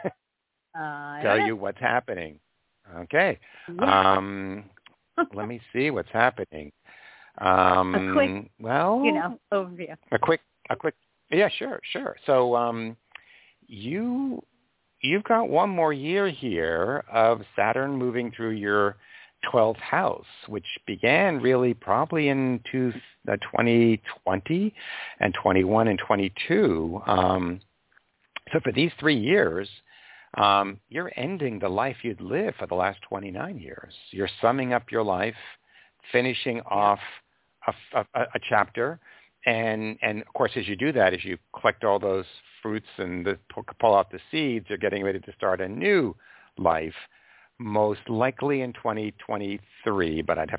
uh, Tell you what's happening. Okay. Yeah. Um, let me see what's happening. Um, a quick, well, you know, overview. A quick, a quick. Yeah, sure, sure. So, um, you you've got one more year here of Saturn moving through your twelfth house, which began really probably in two, uh, twenty twenty and twenty-one and twenty-two. Um, so for these three years, um, you're ending the life you'd lived for the last twenty-nine years. You're summing up your life, finishing off a, a, a chapter. And, and of course, as you do that, as you collect all those fruits and the, pull out the seeds, you're getting ready to start a new life, most likely in twenty twenty-three, but I'd have to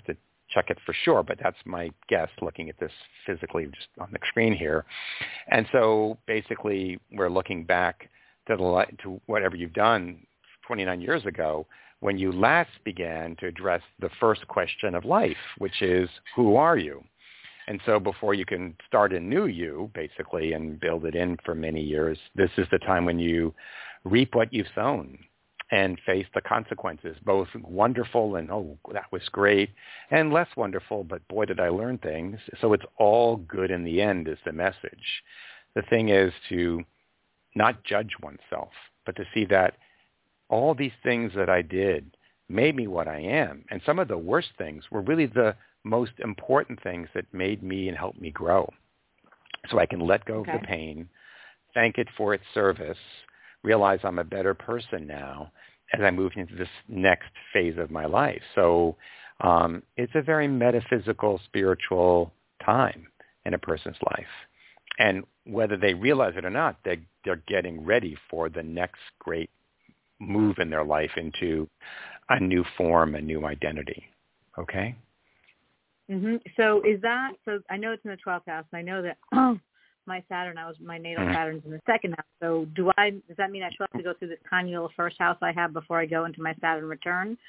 check it for sure, but that's my guess looking at this physically just on the screen here. And so basically we're looking back to, the, to whatever you've done twenty-nine years ago when you last began to address the first question of life, which is, who are you? And so before you can start a new you, basically, and build it in for many years, this is the time when you reap what you've sown and face the consequences, both wonderful and, oh, that was great, and less wonderful, but boy, did I learn things. So it's all good in the end is the message. The thing is to not judge oneself, but to see that all these things that I did made me what I am. And some of the worst things were really the most important things that made me and helped me grow. So I can let go okay. of the pain, thank it for its service, realize I'm a better person now as I move into this next phase of my life. So um, it's a very metaphysical, spiritual time in a person's life. And whether they realize it or not, they, they're getting ready for the next great move in their life into a new form, a new identity. Okay? Mm-hmm. So is that, so I know it's in the twelfth house, and I know that my Saturn, I was, my natal mm-hmm. Saturn's in the second house. So do I, does that mean I still have to go through this tiny little first house I have before I go into my Saturn return?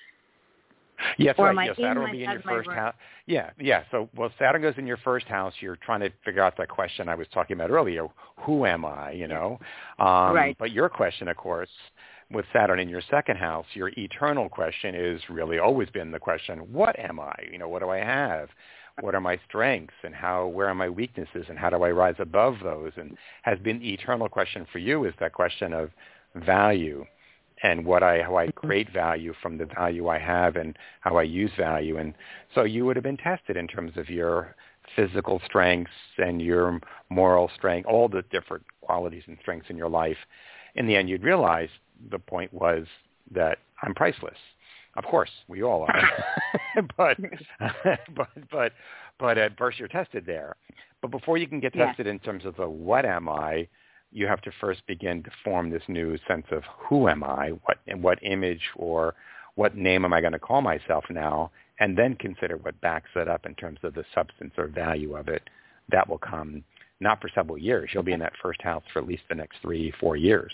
Yes, or right. Yes, Saturn will be in your first house. Yeah, yeah. So, well, Saturn goes in your first house. You're trying to figure out that question I was talking about earlier. Who am I, you know? Um, right. But your question, of course, with Saturn in your second house, your eternal question is really always been the question, what am I? You know, what do I have? What are my strengths and how, where are my weaknesses and how do I rise above those? And has been the eternal question for you is that question of value and what I, how I create value from the value I have and how I use value. And so you would have been tested in terms of your physical strengths and your moral strength, all the different qualities and strengths in your life. In the end, you'd realize the point was that I'm priceless. Of course, we all are, but, but but but at first you're tested there. But before you can get tested yeah. in terms of the what am I, you have to first begin to form this new sense of who am I, what and what image or what name am I going to call myself now, and then consider what backs it up in terms of the substance or value of it. That will come not for several years. You'll be in that first house for at least the next three, four years.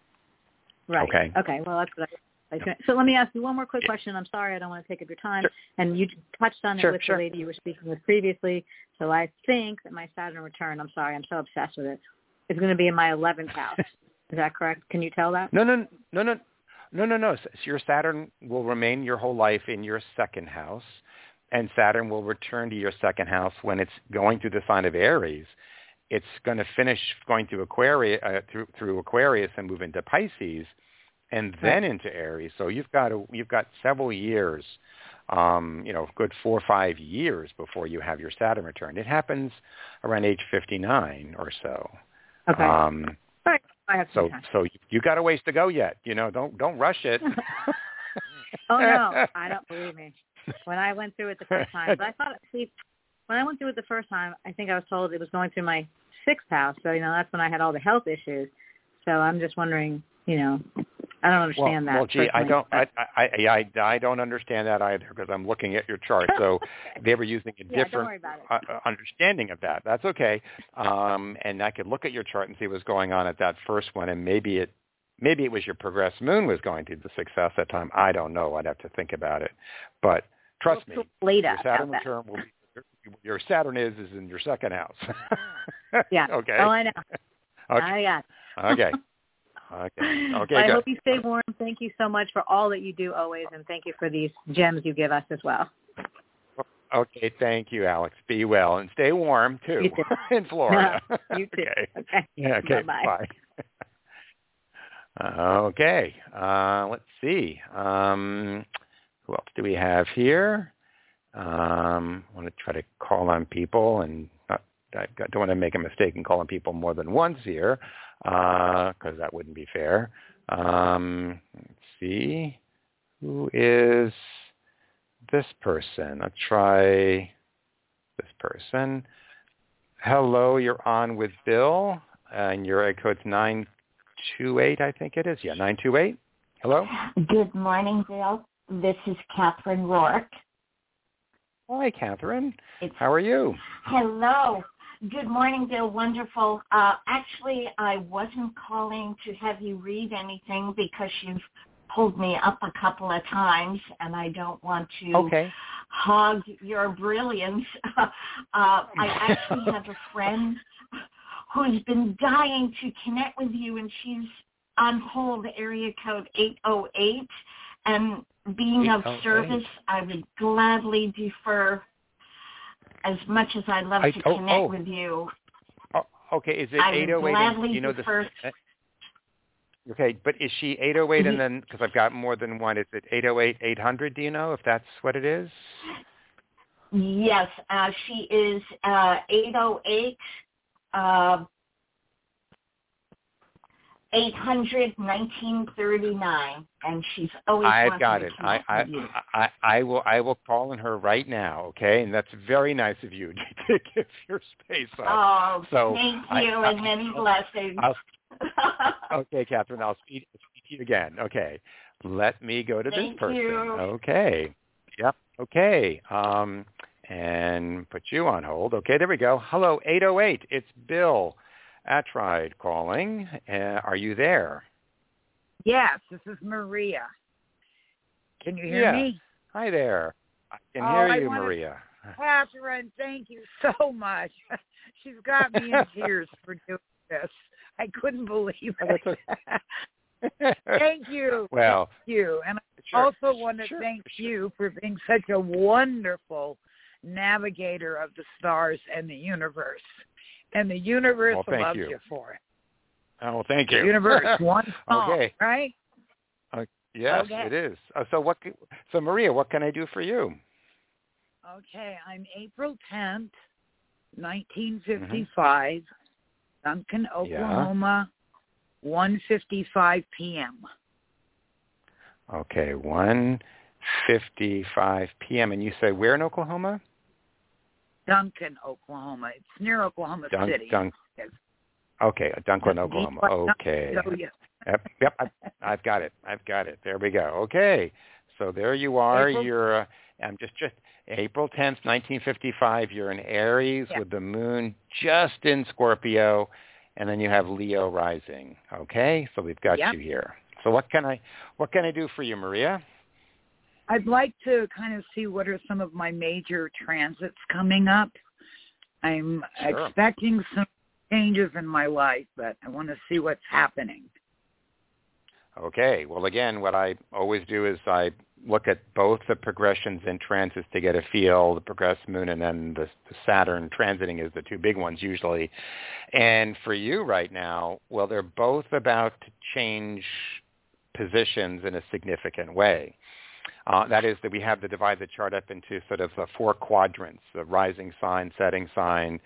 Right. Okay. Okay. Well, that's what I. So let me ask you one more quick question. I'm sorry, I don't want to take up your time. Sure. And you touched on it sure, with sure. the lady you were speaking with previously. So I think that my Saturn return, I'm sorry, I'm so obsessed with it, is going to be in my eleventh house. Is that correct? Can you tell that? No, no, no, no, no, no, no. So your Saturn will remain your whole life in your second house, and Saturn will return to your second house when it's going through the sign of Aries. It's going to finish going through Aquarius, uh, through, through Aquarius and move into Pisces, and then into Aries. So you've got a, you've got several years, um, you know, good four or five years before you have your Saturn return. It happens around age fifty-nine or so. Okay. Um, All right. I have some so time. so you, you got a ways to go yet. You know, don't don't rush it. Oh no, I don't believe me. When I went through it the first time, but I thought, see, when I went through it the first time, I think I was told it was going through my sixth house. So you know, that's when I had all the health issues. So I'm just wondering, you know. I don't understand well, that. Well, gee, I don't. I, I, I, I don't understand that either because I'm looking at your chart. So they were using a yeah, different uh, understanding of that. That's okay. Um, and I could look at your chart and see what's going on at that first one, and maybe it, maybe it was your progressed moon was going through the success at that time. I don't know. I'd have to think about it. But trust me, later, your Saturn return will be. Your Saturn is is in your second house. Yeah. Okay. Oh, I know. Okay. I got it. Okay. Okay. Okay. Well, I good. hope you stay warm. Thank you so much for all that you do always, and thank you for these gems you give us as well. Okay. Thank you, Alex. Be well and stay warm too, You too. in Florida. You too. Okay. Okay. Yeah. Okay. Bye-bye. Bye. Okay. Uh, let's see. Um, who else do we have here? Um, I want to try to call on people and not, I don't want to make a mistake in calling people more than once here because uh, that wouldn't be fair. Um, let's see. Who is this person? Let's try this person. Hello, you're on with Bill, and your area code's nine two eight, I think it is. Yeah, nine two eight. Hello? Good morning, Bill. This is Catherine Rourke. Hi, Catherine. It's, How are you? Hello. Good morning, Bill. Wonderful. Uh, actually, I wasn't calling to have you read anything because you've pulled me up a couple of times, and I don't want to Okay. hog your brilliance. uh, I actually have a friend who's been dying to connect with you, and she's on hold, area code eight oh eight, and being of service, I would gladly defer as much as I'd love I, to oh, connect oh. with you. Oh, okay, is it I eight oh eight? would gladly And, you know, defer. the, okay, but is she eight oh eight Mm-hmm. and then, because I've got more than one, is it eight oh eight, eight hundred, do you know if that's what it is? Yes, uh, she is uh, eight oh eight, uh, eight hundred, nineteen thirty-nine, and she's always I've wanted got to it. I, connect I, with you. I, I will I will call on her right now, okay? And that's very nice of you to give your space up. Oh, so thank I, you, I, and many blessings. I'll, okay, Catherine, I'll speak, speak to you again. Okay, let me go to Thank this person. you. Okay. Yep. Okay. Um, and put you on hold. Okay, there we go. Hello, eight oh eight. It's Bill Attride calling. Uh, are you there? Yes, this is Maria. Can you hear yeah. me? Hi there. I can oh, hear I you, wanted, Maria. Catherine, thank you so much. She's got me in tears for doing this. I couldn't believe it. Thank you. Well, thank you. And I sure, also want to sure, thank sure. you for being such a wonderful navigator of the stars and the universe. And the universe well, loves you. you for it. Oh, thank you. The universe wants song, okay. right? Uh, yes, okay. it is. Uh, so what? So Maria, what can I do for you? Okay, I'm April tenth, nineteen fifty-five, mm-hmm. Duncan, Oklahoma, yeah. one fifty-five p.m. Okay, one fifty-five p.m. And you say where in Oklahoma? Duncan, Oklahoma. It's near Oklahoma Dun- City. Dun- okay, Duncan, Oklahoma. Okay. Yep, yep. I, I've got it. I've got it. There we go. Okay. So there you are. April- You're. Uh, I'm just just April tenth, nineteen fifty-five. You're in Aries yeah. with the moon just in Scorpio, and then you have Leo rising. Okay. So we've got yep. you here. So what can I what can I do for you, Maria? I'd like to kind of see what are some of my major transits coming up. I'm sure. expecting some changes in my life, but I want to see what's happening. Okay. Well, again, what I always do is I look at both the progressions in transits to get a feel, the progressed moon and then the, the Saturn transiting is the two big ones usually. And for you right now, well, they're both about to change positions in a significant way. Uh, that is that we have to divide the chart up into sort of uh, four quadrants, the rising sign, setting sign,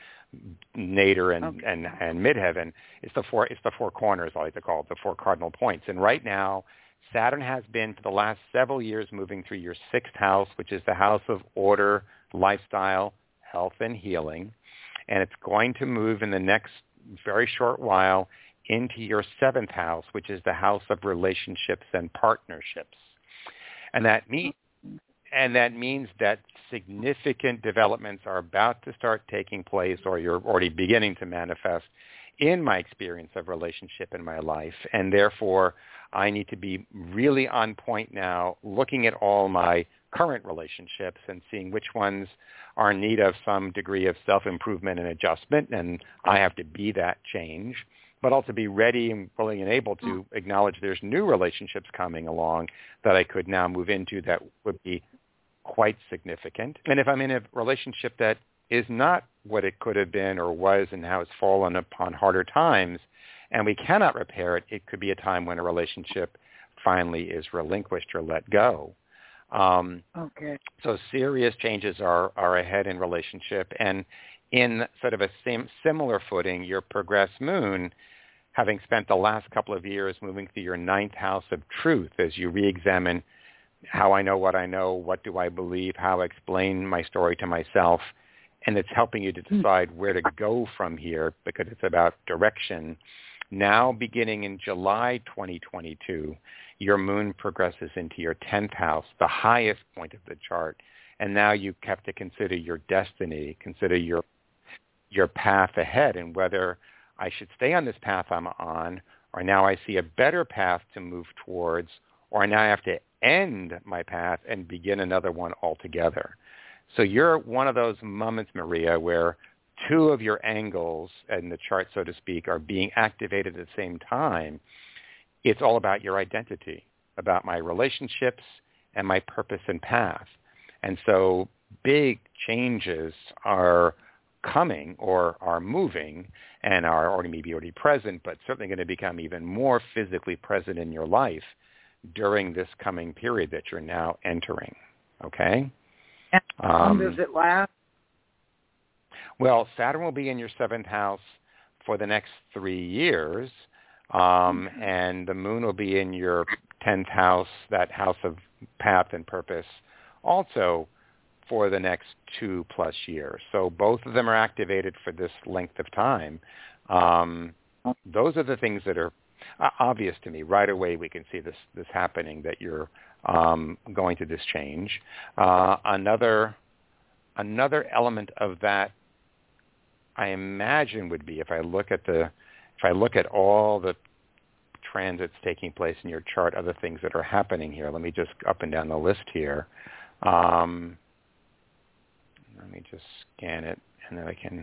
nadir, and, okay. and, and midheaven. It's the four it's the four corners, I like to call it, the four cardinal points. And right now, Saturn has been for the last several years moving through your sixth house, which is the house of order, lifestyle, health, and healing. And it's going to move in the next very short while into your seventh house, which is the house of relationships and partnerships. And that means and that means that significant developments are about to start taking place, or you're already beginning to manifest in my experience of relationship in my life. And therefore, I need to be really on point now, looking at all my current relationships and seeing which ones are in need of some degree of self-improvement and adjustment. And I have to be that change, but also be ready and willing and able to acknowledge there's new relationships coming along that I could now move into that would be quite significant. And if I'm in a relationship that is not what it could have been or was and now has fallen upon harder times, and we cannot repair it, it could be a time when a relationship finally is relinquished or let go. Um, okay. So serious changes are, are ahead in relationship. And in sort of a same, similar footing, your progressed moon, having spent the last couple of years moving through your ninth house of truth as you re-examine how I know what I know, what do I believe, how I explain my story to myself, and it's helping you to decide where to go from here because it's about direction. Now, beginning in July twenty twenty-two, your moon progresses into your tenth house, the highest point of the chart, and now you have to consider your destiny, consider your your path ahead, and whether I should stay on this path I'm on, or now I see a better path to move towards, or now I have to end my path and begin another one altogether. So you're one of those moments, Maria, where two of your angles in the chart, so to speak, are being activated at the same time. It's all about your identity, about my relationships and my purpose and path. And so big changes are coming or are moving and are already maybe already present, but certainly going to become even more physically present in your life during this coming period that you're now entering. Okay? And how long Um, does it last? Well, Saturn will be in your seventh house for the next three years, um, mm-hmm. and the moon will be in your tenth house, that house of path and purpose, also for the next two plus years. So both of them are activated for this length of time. Um, those are the things that are uh, obvious to me. Right away we can see this, this happening, that you're um, going through this change. Uh, another, another element of that, I imagine, would be if I look at the, if I look at all the transits taking place in your chart, other things that are happening here. Let me just up and down the list here. Um, Let me just scan it, and then I can...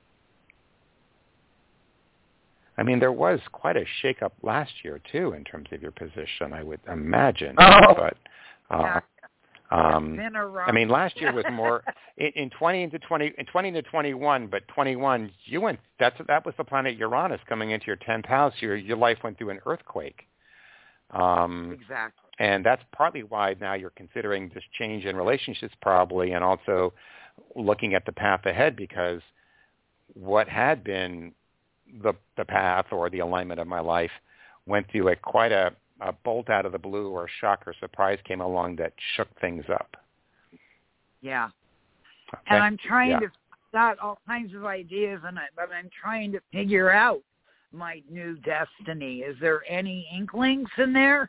I mean, there was quite a shakeup last year, too, in terms of your position, I would imagine. Oh, but, uh, um, I mean, last year was more... in, in twenty into twenty, in twenty to twenty-one, but twenty-one, you went... That's, that was the planet Uranus coming into your tenth house. Your, your life went through an earthquake. Um, exactly. And that's partly why now you're considering this change in relationships probably, and also looking at the path ahead, because what had been the the path or the alignment of my life went through a quite a, a bolt out of the blue, or a shock or surprise came along that shook things up. Yeah. Okay? And I'm trying yeah. to got all kinds of ideas, and I, but I'm trying to figure out my new destiny. Is there any inklings in there?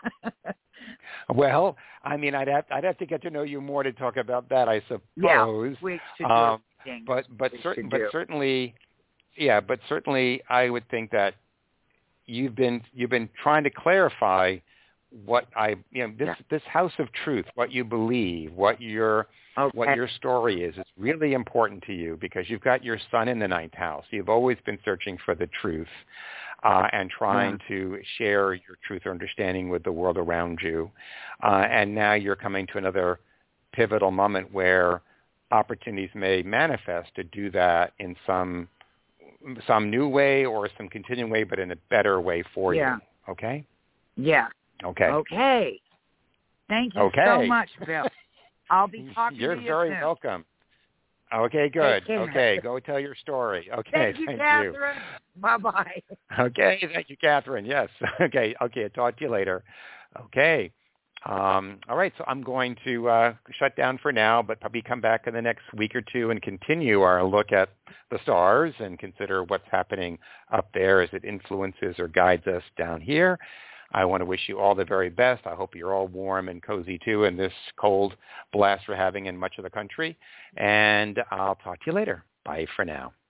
Well, I mean, I'd have I'd have to get to know you more to talk about that, I suppose. Yeah, we should do um, things. but but we certain do. but certainly, yeah, but certainly, I would think that you've been you've been trying to clarify what I you know this yeah. this house of truth, what you believe, what your okay. what your story is, is really important to you, because you've got your sun in the ninth house. You've always been searching for the truth uh, and trying yeah. to share your truth or understanding with the world around you. Uh, and now you're coming to another pivotal moment where opportunities may manifest to do that in some some new way or some continuing way, but in a better way for yeah. you. Okay? Yeah. Okay. Okay. Thank you okay. so much, Bill. I'll be talking You're to you very soon. welcome. Okay, good. Okay, go tell your story. Okay, thank you, thank Catherine. you. Bye-bye. Okay, thank you, Catherine. Yes. Okay, okay, I'll talk to you later. Okay. Um, all right, so I'm going to uh, shut down for now, but probably come back in the next week or two and continue our look at the stars and consider what's happening up there as it influences or guides us down here. I want to wish you all the very best. I hope you're all warm and cozy, too, in this cold blast we're having in much of the country. And I'll talk to you later. Bye for now.